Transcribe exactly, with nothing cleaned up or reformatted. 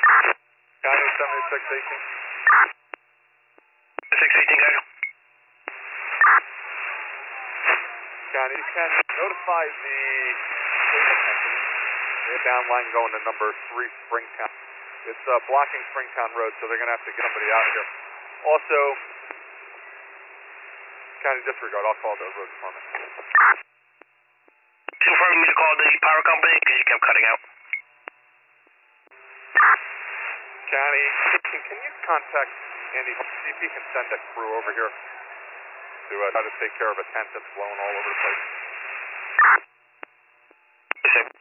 County seventy-six eighteen. six eighteen, guys. County, you can notify the cable company. They have downline going to number three Springtown. It's uh, blocking Springtown Road, so they're going to have to get somebody out here. Also, County disregard, I'll call the road department. Confirm me to call the power company because you kept cutting out. County, can, can you contact Andy, see if he can send a crew over here to uh, try to take care of a tent that's blowing all over the place? Yes, sir.